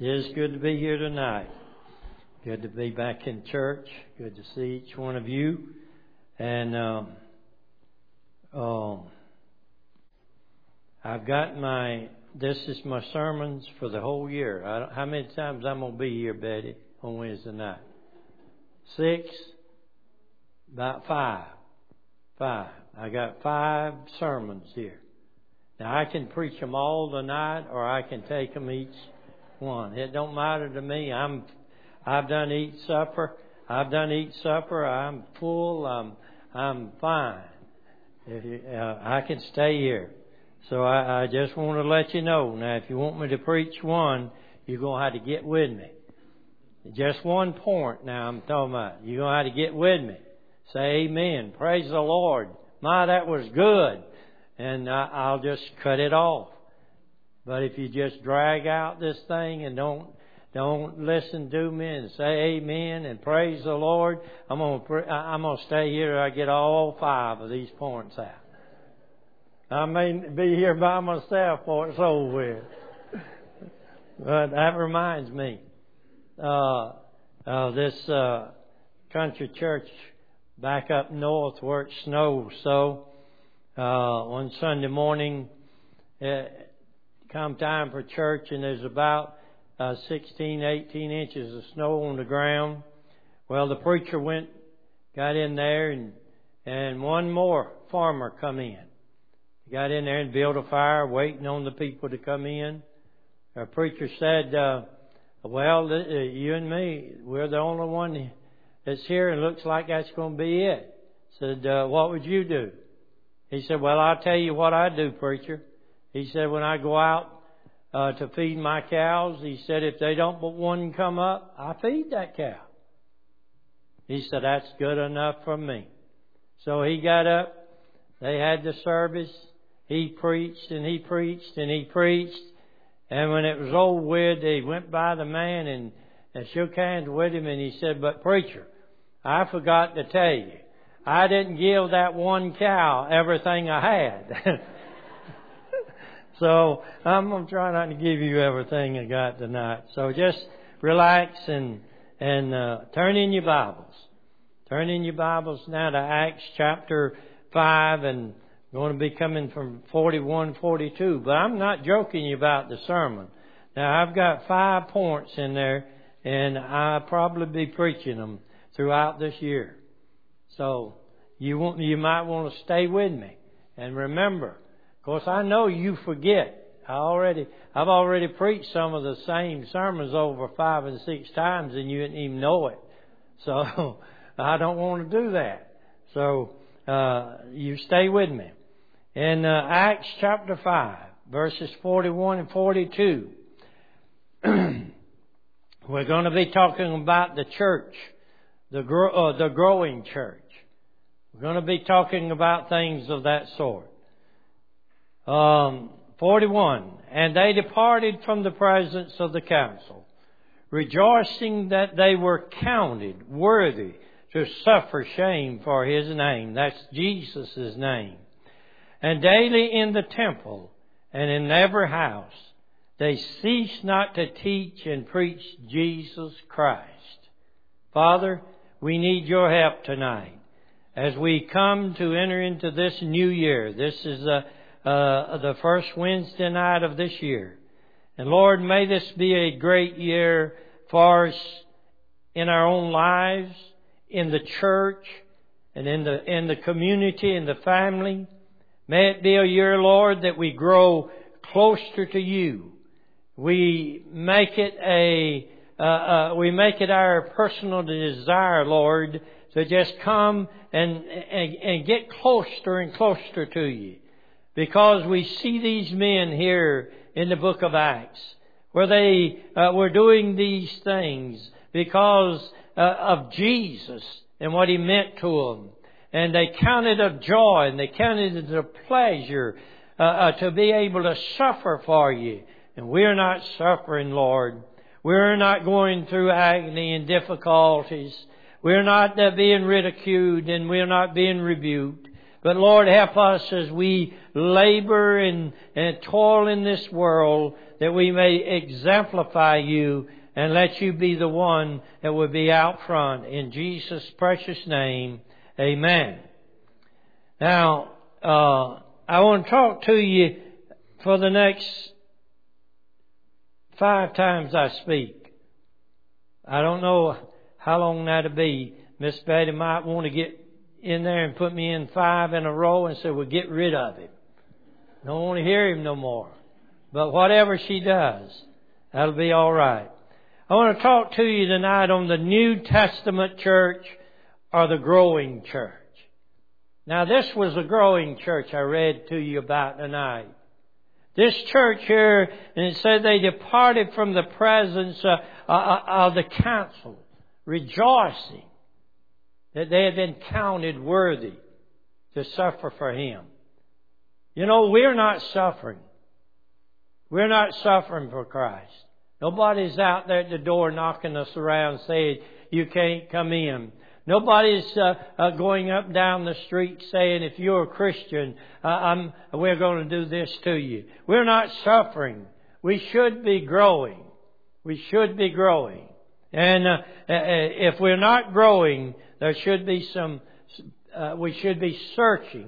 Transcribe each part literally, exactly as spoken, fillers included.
It is good to be here tonight. Good to be back in church. Good to see each one of you. And um, um, I've got my, this is my sermons for the whole year. I don't, how many times I'm going to be here, Betty, on Wednesday night? Six? About five. Five. I got five sermons here. Now I can preach them all tonight, or I can take them each one. It don't matter to me. I'm, I've done eat supper. I've done eat supper. I'm full. I'm, I'm fine. If you, uh, I can stay here. So I, I just want to let you know. Now, if you want me to preach one, you're going to have to get with me. Just one point now I'm talking about. You're going to have to get with me. Say amen. Praise the Lord. My, that was good. And I, I'll just cut it off. But if you just drag out this thing and don't don't listen to me and say amen and praise the Lord, I'm gonna I'm gonna stay here till I get all five of these points out. I may be here by myself before it's over with. But that reminds me, uh, of this uh, country church back up north where it snows. So uh, one Sunday morning, it, come time for church, and there's about uh, sixteen, eighteen inches of snow on the ground. Well, the preacher went, got in there, and and one more farmer come in. He got in there and built a fire, waiting on the people to come in. The preacher said, uh, well, th- uh, you and me, we're the only one that's here, and it looks like that's going to be it. Said, uh, what would you do? He said, well, I'll tell you what I do, preacher. He said, when I go out uh, to feed my cows, he said, if they don't but one come up, I feed that cow. He said, that's good enough for me. So he got up. They had the service. He preached and he preached and he preached. And when it was over with, he went by the man and, and shook hands with him. And he said, but preacher, I forgot to tell you, I didn't give that one cow everything I had. So I'm going to try not to give you everything I got tonight. So just relax and and uh, turn in your Bibles. Turn in your Bibles now to Acts chapter five, and I'm going to be coming from forty-one, forty-two. But I'm not joking you about the sermon. Now I've got five points in there, and I'll probably be preaching them throughout this year. So you want, you might want to stay with me. And remember, of course, I know you forget. I already, I've already preached some of the same sermons over five and six times, and you didn't even know it. So I don't want to do that. So uh, you stay with me. In uh, Acts chapter five, verses forty-one and forty-two, we're going to be talking about the church, the grow, uh, the growing church. We're going to be talking about things of that sort. Um, forty-one, and they departed from the presence of the council, rejoicing that they were counted worthy to suffer shame for His name. That's Jesus' name. And daily in the temple and in every house, they ceased not to teach and preach Jesus Christ. Father, we need your help tonight as we come to enter into this new year. This is a Uh, the first Wednesday night of this year. And Lord, may this be a great year for us in our own lives, in the church, and in the in the community, in the family. May it be a year, Lord, that we grow closer to you. We make it a uh, uh, we make it our personal desire, Lord, to just come and and, and get closer and closer to you. Because we see these men here in the book of Acts, where they uh, were doing these things because uh, of Jesus and what He meant to them. And they counted it joy and they counted it a pleasure uh, uh, to be able to suffer for you. And we're not suffering, Lord. We're not going through agony and difficulties. We're not uh, being ridiculed and we're not being rebuked. But Lord, help us as we labor and, and toil in this world, that we may exemplify You and let You be the one that will be out front. In Jesus' precious name, amen. Now, uh, I want to talk to you for the next five times I speak. I don't know how long that'll be. Miss Betty might want to get in there and put me in five in a row and say, well, get rid of him. Don't want to hear him no more. But whatever she does, that'll be all right. I want to talk to you tonight on the New Testament church or the growing church. Now, this was a growing church I read to you about tonight. This church here, and it said they departed from the presence uh, uh, of the council, rejoicing that they had been counted worthy to suffer for Him. You know, we're not suffering. We're not suffering for Christ. Nobody's out there at the door knocking us around saying, you can't come in. Nobody's uh, uh, going up down the street saying, if you're a Christian, uh, I'm, we're going to do this to you. We're not suffering. We should be growing. We should be growing. And uh, if we're not growing, there should be some, uh, we should be searching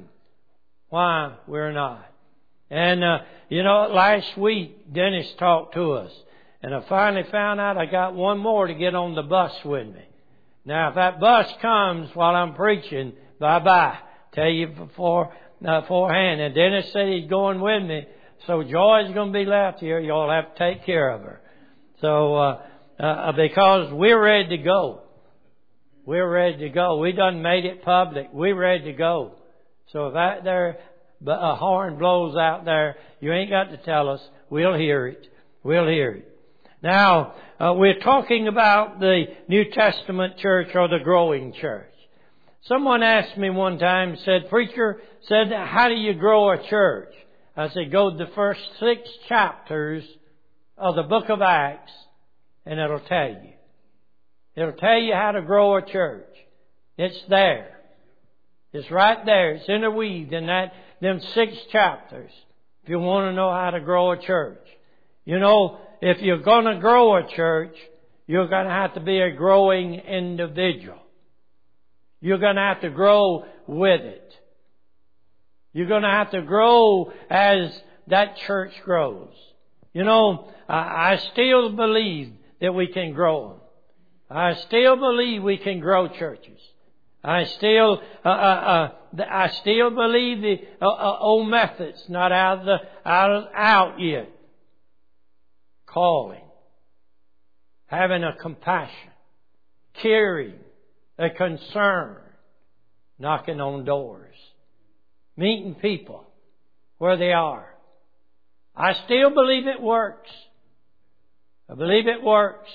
why we're not. And, uh, you know, last week, Dennis talked to us. And I finally found out I got one more to get on the bus with me. Now, if that bus comes while I'm preaching, bye-bye. Tell you before, uh, beforehand. And Dennis said he's going with me. So Joy's going to be left here. Y'all have to take care of her. So, uh, uh, because we're ready to go. We're ready to go. We done made it public. We're ready to go. So if that there, a horn blows out there, you ain't got to tell us. We'll hear it. We'll hear it. Now, uh, we're talking about the New Testament church or the growing church. Someone asked me one time, said, Preacher, said, how do you grow a church? I said, go to the first six chapters of the book of Acts, and it'll tell you. It'll tell you how to grow a church. It's there. It's right there. It's interweaved in that, them six chapters. If you want to know how to grow a church. You know, if you're going to grow a church, you're going to have to be a growing individual. You're going to have to grow with it. You're going to have to grow as that church grows. You know, I still believe that we can grow them. I still believe we can grow churches. I still, uh, uh, uh, I still believe the uh, uh, old methods not out of the out of, out yet. Calling, having a compassion, caring, a concern, knocking on doors, meeting people where they are. I still believe it works. I believe it works.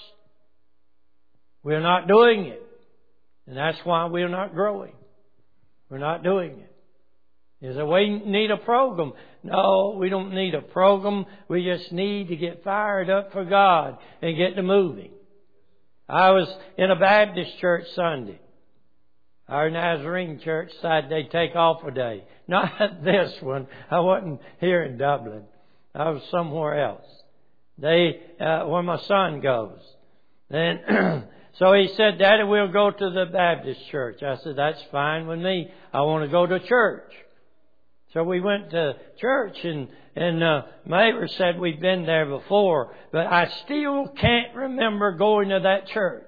We're not doing it. And that's why we're not growing. We're not doing it. Is that we need a program? No, we don't need a program. We just need to get fired up for God and get to moving. I was in a Baptist church Sunday. Our Nazarene church decided they'd take off a day. Not this one. I wasn't here in Dublin. I was somewhere else. They, uh, where my son goes. Then, so he said, Daddy, we'll go to the Baptist church. I said, that's fine with me. I want to go to church. So we went to church, and, and uh, Mabel said we'd been there before, but I still can't remember going to that church.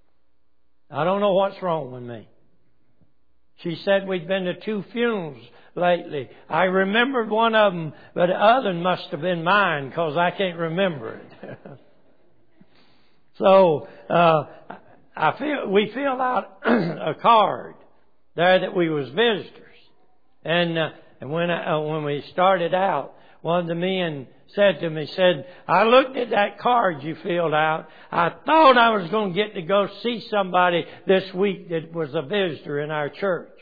I don't know what's wrong with me. She said we'd been to two funerals lately. I remembered one of them, but the other must have been mine because I can't remember it. So uh, I feel we filled out a card there that we was visitors, and. Uh, And when I, uh, when we started out, one of the men said to me, said, I looked at that card you filled out. I thought I was going to get to go see somebody this week that was a visitor in our church.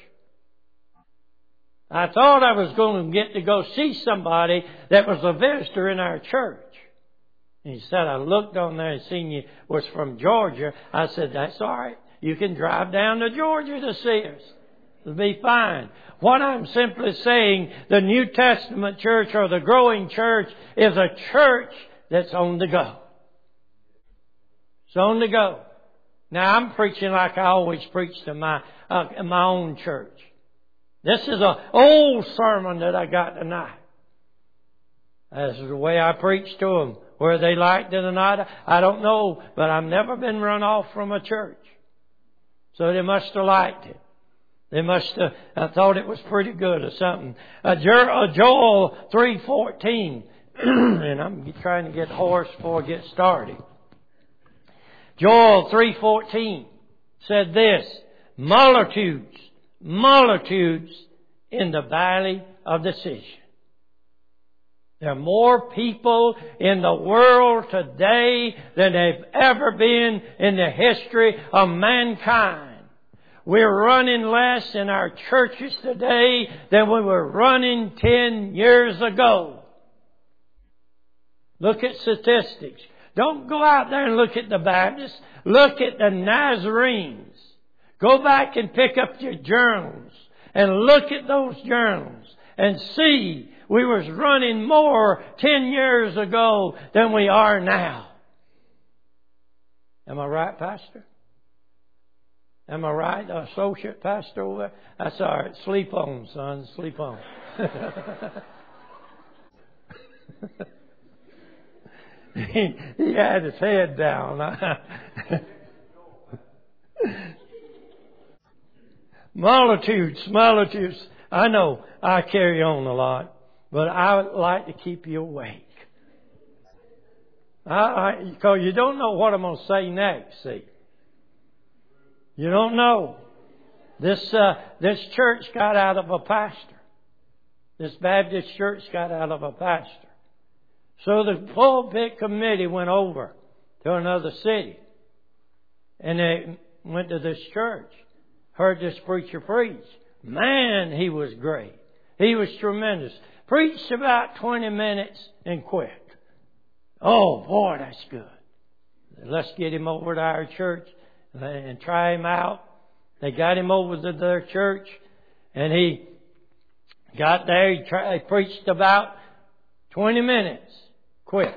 I thought I was going to get to go see somebody that was a visitor in our church. And he said, I looked on there and seen you was from Georgia. I said, that's all right. You can drive down to Georgia to see us. It'll be fine. What I'm simply saying, the New Testament church or the growing church is a church that's on the go. It's on the go. Now I'm preaching like I always preach to my uh, my own church. This is an old sermon that I got tonight. That's the way I preach to them. Whether they liked it or not, I don't know. But I've never been run off from a church. So they must have liked it. They must have I thought it was pretty good or something. Uh, Joel three fourteen. And I'm trying to get hoarse before I get started. Joel three fourteen said this, multitudes, multitudes in the valley of decision. There are more people in the world today than they've ever been in the history of mankind. We're running less in our churches today than we were running ten years ago. Look at statistics. Don't go out there and look at the Baptists. Look at the Nazarenes. Go back and pick up your journals and look at those journals and see we was running more ten years ago than we are now. Am I right, Pastor? Am I right, associate pastor over there? That's all right. Sleep on, son. Sleep on. he, he had his head down. Multitudes, multitudes. I know I carry on a lot, but I would like to keep you awake. I, I, because you don't know what I'm going to say next, see. You don't know. This uh, this church got out of a pastor. This Baptist church got out of a pastor. So the pulpit committee went over to another city. And they went to this church. Heard this preacher preach. Man, he was great. He was tremendous. Preached about twenty minutes and quit. Oh, boy, that's good. Let's get him over to our church and try him out. They got him over to their church, and he got there. He, tried, he preached about twenty minutes. Quit.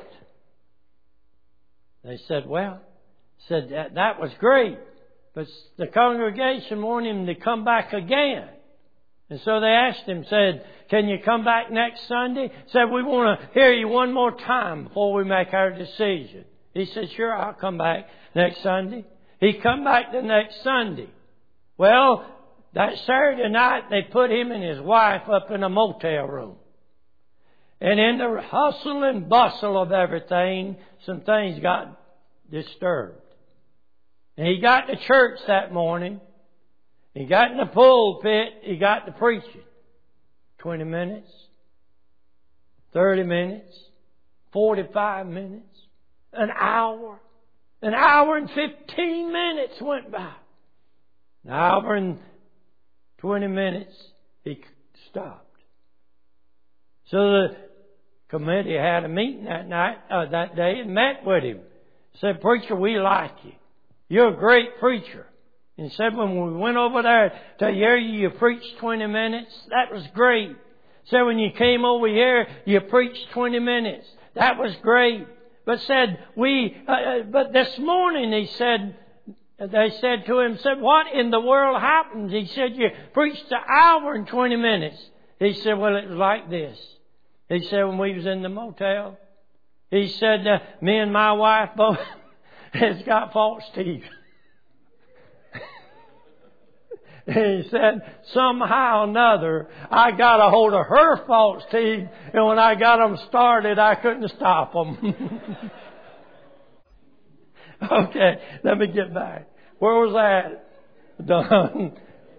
They said, well, said that, that was great, but the congregation wanted him to come back again. And so they asked him, said, can you come back next Sunday? Said, we want to hear you one more time before we make our decision. He said, sure, I'll come back next Sunday. He come back the next Sunday. Well, that Saturday night, they put him and his wife up in a motel room. And in the hustle and bustle of everything, some things got disturbed. And he got to church that morning. He got in the pulpit. He got to preaching. Twenty minutes. Thirty minutes. Forty-five minutes. An hour. An hour and fifteen minutes went by. An hour and twenty minutes, he stopped. So the committee had a meeting that night, uh, that day, and met with him. Said, preacher, we like you. You're a great preacher. And said, when we went over there to hear you, you preached twenty minutes. That was great. Said, when you came over here, you preached twenty minutes. That was great. But said, we, uh, but this morning, he said, they said to him, said, what in the world happened? He said, you preached an hour and twenty minutes. He said, well, it was like this. He said, when we was in the motel, he said, uh, me and my wife both has got false teeth. He said, somehow or another, I got a hold of her false teeth, and when I got them started, I couldn't stop them. Okay, let me get back. Where was that? Done.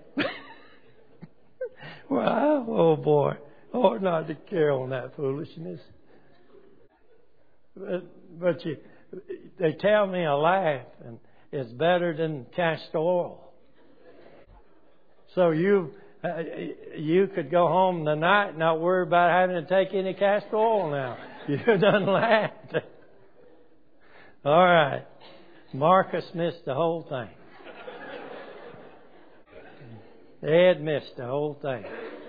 Well, oh boy. Oh, not to carry on that foolishness. But, but you, they tell me a laugh and it's better than castor oil. So you uh, you could go home tonight and not worry about having to take any castor oil now. You done laughed. All right. Marcus missed the whole thing. Ed missed the whole thing.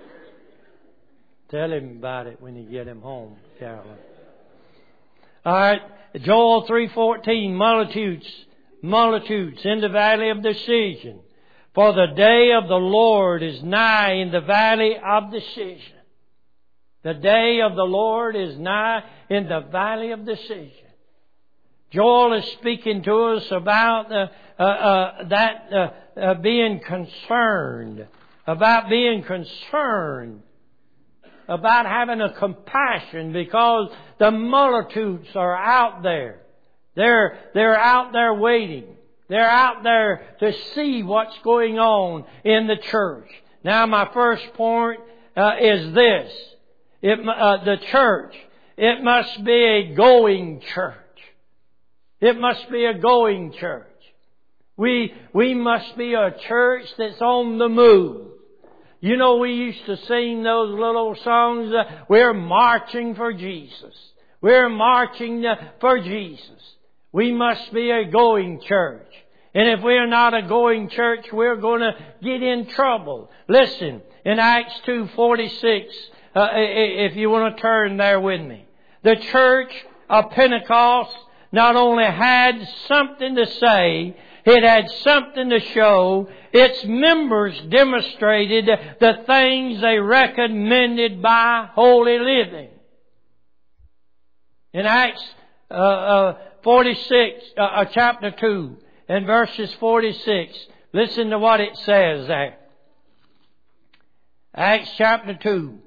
Tell him about it when you get him home, Carolyn. All right, Joel three fourteen, multitudes, multitudes in the valley of decision. For the day of the Lord is nigh in the valley of decision. The day of the Lord is nigh in the valley of decision. Joel is speaking to us about uh, uh, uh, that uh, uh, being concerned, about being concerned, about having a compassion because the multitudes are out there. They're, they're out there waiting. They're out there to see what's going on in the church. Now my first point uh, is this. It, uh, the church, it must be a going church. It must be a going church. We, we must be a church that's on the move. You know, we used to sing those little songs, uh, we're marching for Jesus. We're marching uh, for Jesus. We must be a going church. And if we're not a going church, we're going to get in trouble. Listen, in Acts two forty-six, uh, if you want to turn there with me. The church of Pentecost not only had something to say, it had something to show. Its members demonstrated the things they recommended by holy living. In Acts uh, uh, forty-six, uh, uh, chapter two, and verses forty-six, listen to what it says there. Acts chapter two,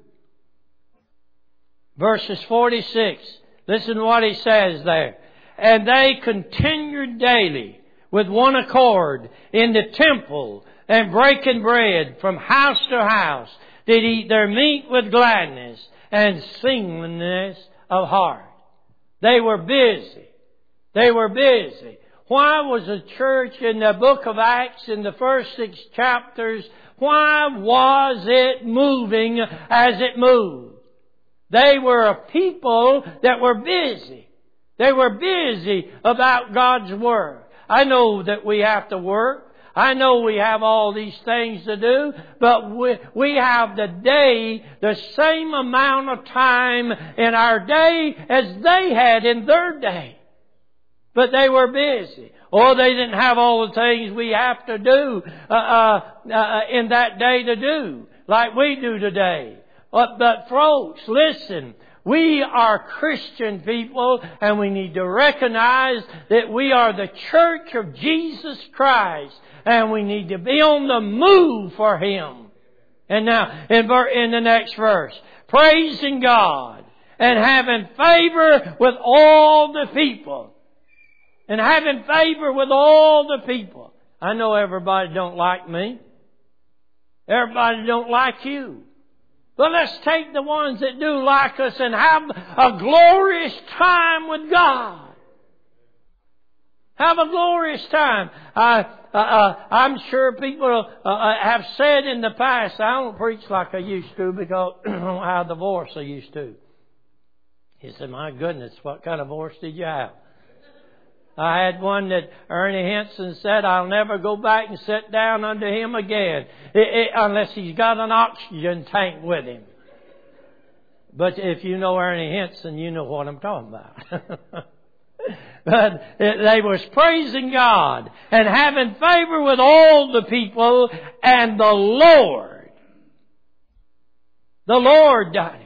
verses forty-six. Listen to what he says there. And they continued daily with one accord in the temple and breaking bread from house to house, did eat their meat with gladness and singleness of heart. They were busy. They were busy. Why was the church in the book of Acts in the first six chapters, why was it moving as it moved? They were a people that were busy. They were busy about God's Word. I know that we have to work. I know we have all these things to do, but we, we have the day, the same amount of time in our day as they had in their day. But they were busy. Or they didn't have all the things we have to do uh, uh, uh, in that day to do, like we do today. But, but folks, listen. We are Christian people, and we need to recognize that we are the church of Jesus Christ, and we need to be on the move for Him. And now, in, in the next verse, praising God and having favor with all the people. And having favor with all the people. I know everybody don't like me. Everybody don't like you. But let's take the ones that do like us and have a glorious time with God. Have a glorious time. I, uh, uh, I'm sure people uh, have said in the past, I don't preach like I used to because I don't have the voice I used to. He said, my goodness, what kind of voice did you have? I had one that Ernie Henson said, I'll never go back and sit down under him again it, it, unless he's got an oxygen tank with him. But if you know Ernie Henson, you know what I'm talking about. But it, they was praising God and having favor with all the people, and the Lord, the Lord done it.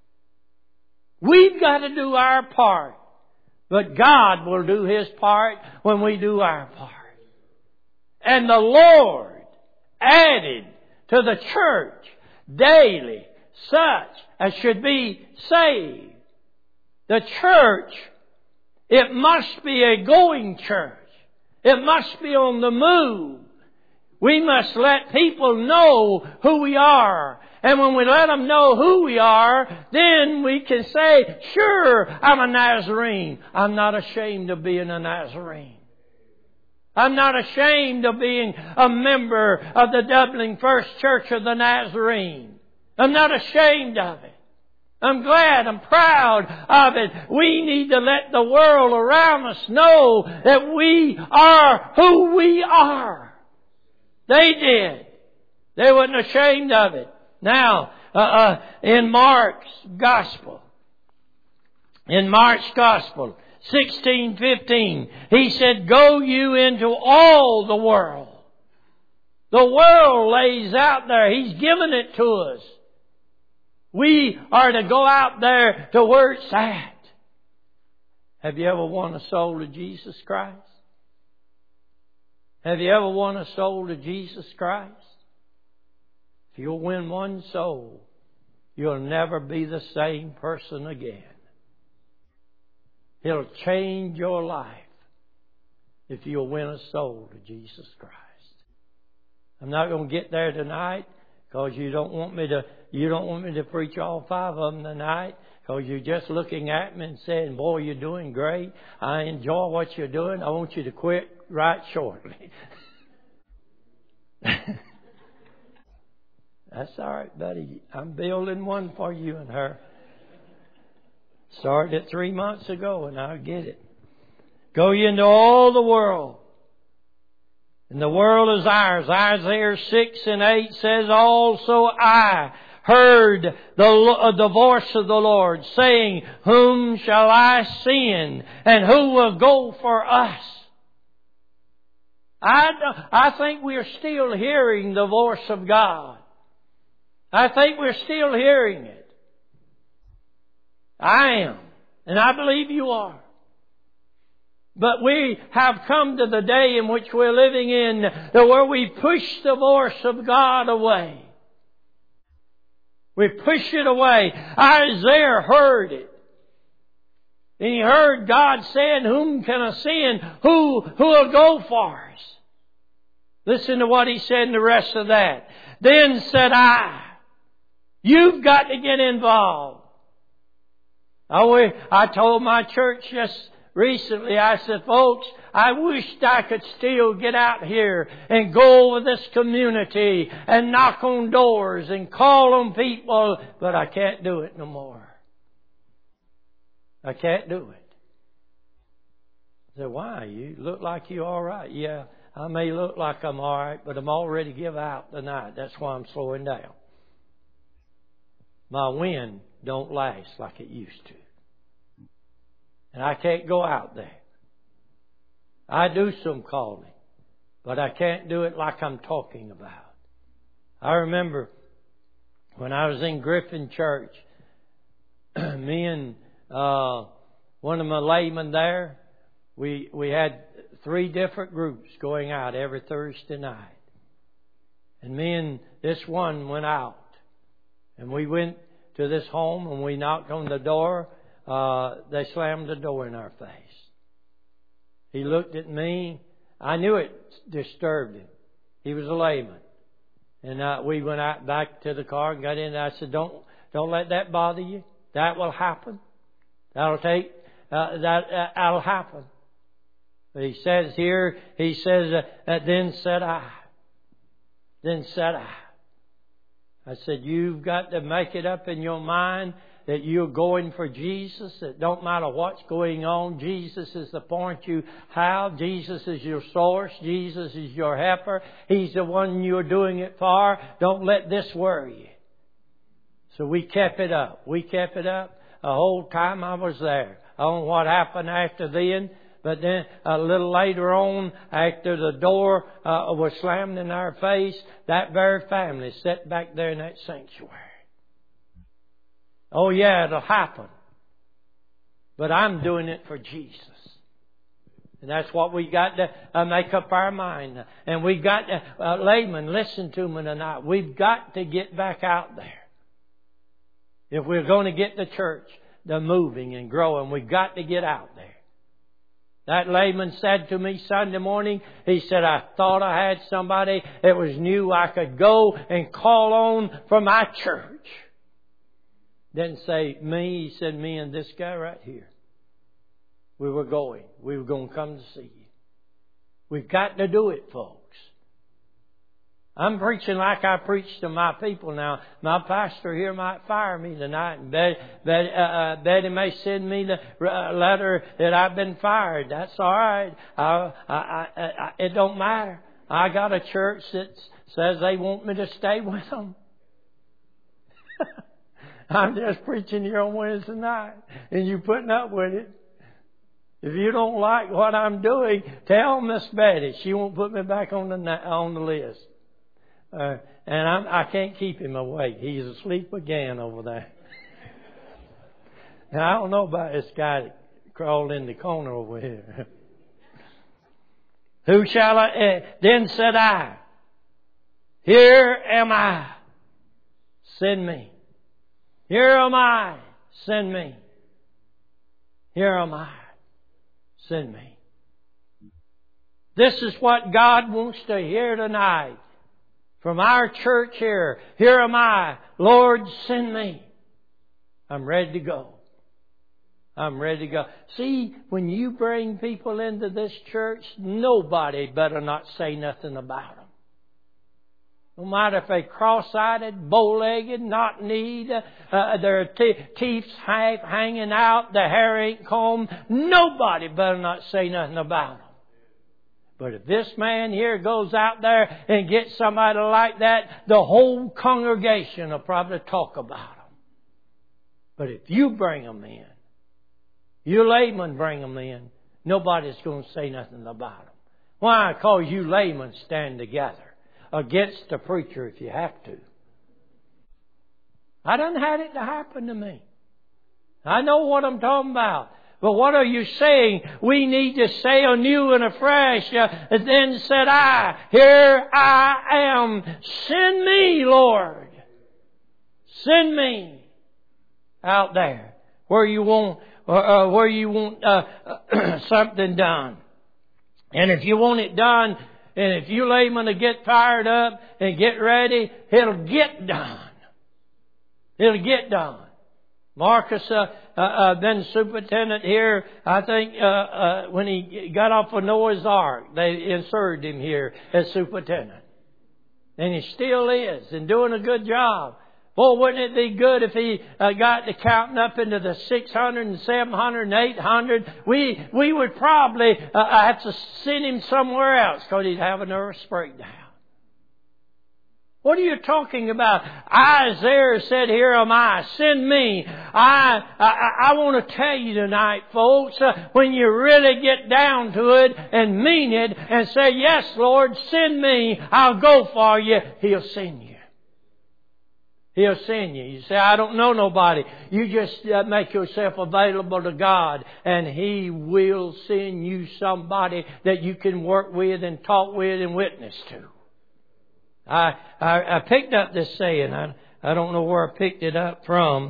We've got to do our part. But God will do His part when we do our part. And the Lord added to the church daily such as should be saved. The church, it must be a going church. It must be on the move. We must let people know who we are. And when we let them know who we are, then we can say, sure, I'm a Nazarene. I'm not ashamed of being a Nazarene. I'm not ashamed of being a member of the Dublin First Church of the Nazarene. I'm not ashamed of it. I'm glad, I'm proud of it. We need to let the world around us know that we are who we are. They did. They wasn't ashamed of it. Now, uh, uh, in Mark's Gospel, in Mark's Gospel, sixteen fifteen, He said, go you into all the world. The world lays out there. He's given it to us. We are to go out there to where it's at. Have you ever won a soul to Jesus Christ? Have you ever won a soul to Jesus Christ? If you'll win one soul, you'll never be the same person again. It'll change your life if you'll win a soul to Jesus Christ. I'm not going to get there tonight because you don't want me to. You don't want me to preach all five of them tonight because you're just looking at me and saying, "Boy, you're doing great. I enjoy what you're doing. I want you to quit right shortly." That's all right, buddy. I'm building one for you and her. Started it three months ago, and I get it. Go ye into all the world. And the world is ours. Isaiah six and eight says, also I heard the, uh, the voice of the Lord saying, whom shall I send, and who will go for us? I, I think we're still hearing the voice of God. I think we're still hearing it. I am. And I believe you are. But we have come to the day in which we're living in where we push the voice of God away. We push it away. Isaiah heard it. And he heard God saying, whom can I send? Who, who will go for us? Listen to what he said in the rest of that. Then said I, you've got to get involved. I, I told my church just recently, I said, folks, I wished I could still get out here and go over this community and knock on doors and call on people, but I can't do it no more. I can't do it. I said, why? You look like you're all right. Yeah, I may look like I'm all right, but I'm already give out tonight. That's why I'm slowing down. My wind don't last like it used to. And I can't go out there. I do some calling, but I can't do it like I'm talking about. I remember when I was in Griffin Church, me and uh, one of my laymen there, we we had three different groups going out every Thursday night. And me and this one went out. And we went to this home and we knocked on the door. Uh, they slammed the door in our face. He looked at me. I knew it disturbed him. He was a layman. And uh, we went out back to the car and got in. And I said, don't, don't let that bother you. That will happen. That'll take, uh, that, uh, that'll happen. But he says here, he says, uh, then said I. Then said I. I said, you've got to make it up in your mind that you're going for Jesus. It don't matter what's going on. Jesus is the point you have. Jesus is your source. Jesus is your helper. He's the one you're doing it for. Don't let this worry you. So we kept it up. We kept it up the whole time I was there. I don't know what happened after then. But then a little later on, after the door uh, was slammed in our face, that very family sat back there in that sanctuary. Oh yeah, it'll happen. But I'm doing it for Jesus. And that's what we got to uh, make up our mind. And we got to, uh, layman, listen to me tonight. We've got to get back out there. If we're going to get the church to moving and growing, we've got to get out there. That layman said to me Sunday morning, he said, I thought I had somebody that was new I could go and call on for my church. Didn't say me, he said me and this guy right here. We were going. We were going to come to see you. We've got to do it, folks. I'm preaching like I preach to my people now. My pastor here might fire me tonight. And Betty, Betty, uh, uh, Betty may send me the uh, letter that I've been fired. That's all right. I, I, I, I, it don't matter. I got a church that says they want me to stay with them. I'm just preaching here on Wednesday night, and you putting up with it. If you don't like what I'm doing, tell Miss Betty. She won't put me back on the on the list. Uh, and I'm, I can't keep him awake. He's asleep again over there. And I don't know about this guy that crawled in the corner over here. Who shall I? Uh, then said I, here am I. Send me. Here am I. Send me. Here am I. Send me. This is what God wants to hear tonight from our church here. Here am I. Lord, send me. I'm ready to go. I'm ready to go. See, when you bring people into this church, nobody better not say nothing about them. No matter if they're cross-eyed, bow-legged, knock-kneed, uh, their te- teeth half hanging out, their hair ain't combed, nobody better not say nothing about them. But if this man here goes out there and gets somebody like that, the whole congregation will probably talk about them. But if you bring them in, you laymen bring them in, nobody's going to say nothing about them. Why? Because you laymen stand together against the preacher if you have to. I done had it to happen to me. I know what I'm talking about. But what are you saying? We need to say anew and afresh. Uh, then said I, here I am. Send me, Lord. Send me out there where you want, uh, uh, where you want uh, something done. And if you want it done, and if you laymen to get fired up and get ready, it'll get done. It'll get done. Marcus, uh, uh, uh, been superintendent here, I think, uh, uh, when he got off of Noah's Ark, they inserted him here as superintendent. And he still is, and doing a good job. Boy, wouldn't it be good if he uh, got to counting up into the six hundred and seven hundred and eight hundred? We, we would probably uh, have to send him somewhere else because he'd have a nervous breakdown. What are you talking about? Isaiah said, here am I, send me. I, I, I want to tell you tonight, folks, uh, when you really get down to it and mean it and say, yes, Lord, send me, I'll go for you, He'll send you. He'll send you. You say, I don't know nobody. You just uh, make yourself available to God and He will send you somebody that you can work with and talk with and witness to. I, I, I picked up this saying. I, I don't know where I picked it up from,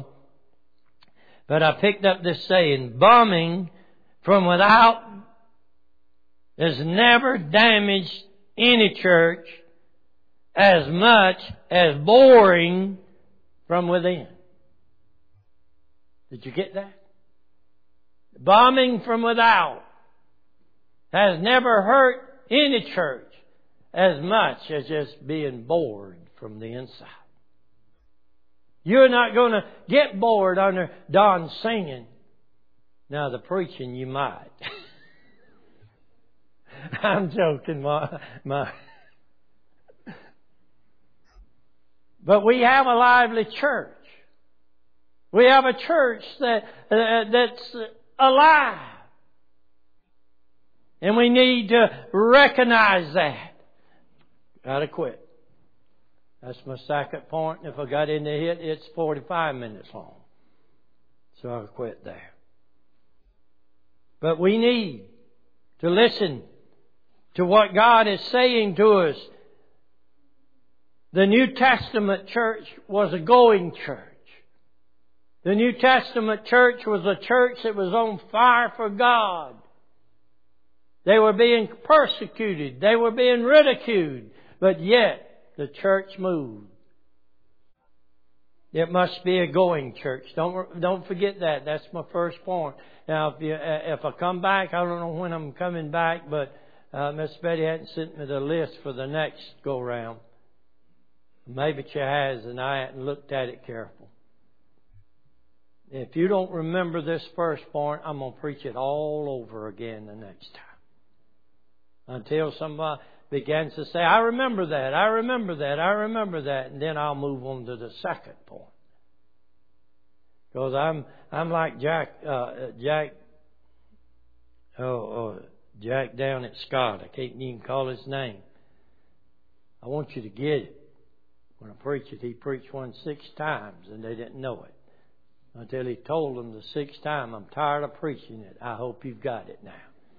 but I picked up this saying. Bombing from without has never damaged any church as much as boring from within. Did you get that? Bombing from without has never hurt any church as much as just being bored from the inside. You're not going to get bored under Don singing. Now the preaching you might. I'm joking, my, my. But we have a lively church. We have a church that uh, that's alive. And we need to recognize that. Gotta quit. That's my second point. If I got into it, it's forty-five minutes long. So I'll quit there. But we need to listen to what God is saying to us. The New Testament church was a going church. The New Testament church was a church that was on fire for God. They were being persecuted. They were being ridiculed. But yet, the church moved. It must be a going church. Don't don't forget that. That's my first point. Now, if you, if I come back, I don't know when I'm coming back, but uh, Miss Betty hadn't sent me the list for the next go round. Maybe she has, and I hadn't looked at it careful. If you don't remember this first point, I'm going to preach it all over again the next time. Until somebody begins to say, I remember that, I remember that, I remember that, and then I'll move on to the second point. Because I'm I'm like Jack uh, Jack oh, oh Jack down at Scott. I can't even call his name. I want you to get it. When I preached it, he preached one six times, and they didn't know it until he told them the sixth time, I'm tired of preaching it. I hope you've got it now.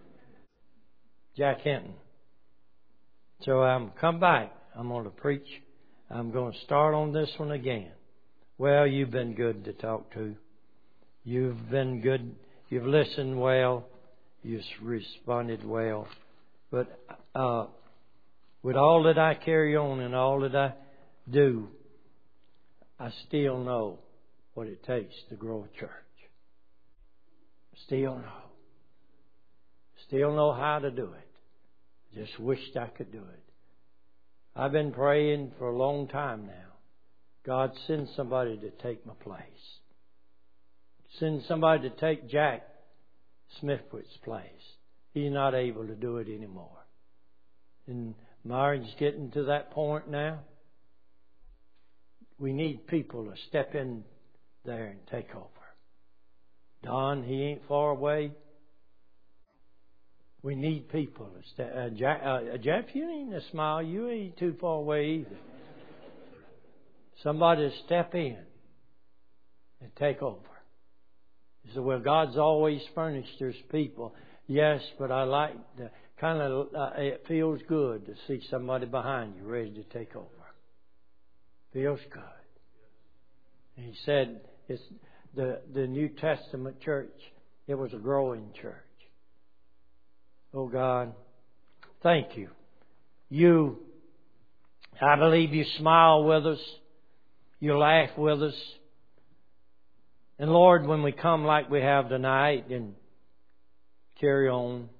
Jack Hinton. So I'm come back. I'm going to preach. I'm going to start on this one again. Well, you've been good to talk to. You've been good. You've listened well. You've responded well. But uh, with all that I carry on and all that I do, I still know what it takes to grow a church. Still know. Still know how to do it. Just wished I could do it. I've been praying for a long time now. God, send somebody to take my place. Send somebody to take Jack Smithwood's place. He's not able to do it anymore. And Myron's getting to that point now. We need people to step in there and take over. Don, he ain't far away. We need people to step. Uh, Jack, uh, Jeff, you ain't a smile. You ain't too far away either. Somebody to step in and take over. You say, well, God's always furnished His people. Yes, but I like the kind of, uh, it feels good to see somebody behind you ready to take over. Feels good. And he said, it's the, the New Testament church, it was a growing church. Oh God, thank you. You, I believe you smile with us. You laugh with us. And Lord, when we come like we have tonight and carry on,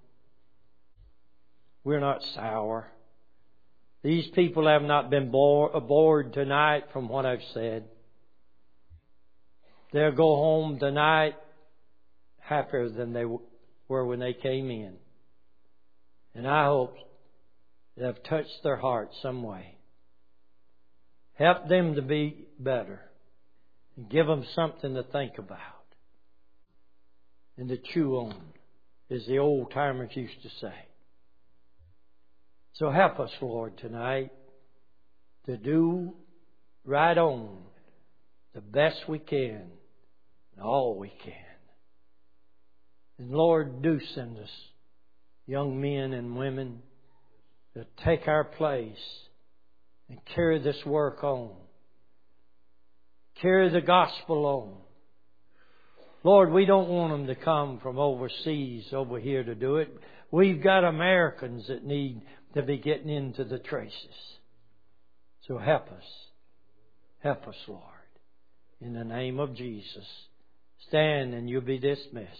we're not sour. These people have not been bored tonight from what I've said. They'll go home tonight happier than they were when they came in. And I hope they've touched their hearts some way. Help them to be better. And give them something to think about. And to chew on, as the old timers used to say. So help us, Lord, tonight to do right on the best we can and all we can. And Lord, do send us young men and women to take our place and carry this work on. Carry the gospel on. Lord, we don't want them to come from overseas over here to do it. We've got Americans that need to be getting into the traces. So help us. Help us, Lord. In the name of Jesus. Stand and you'll be dismissed.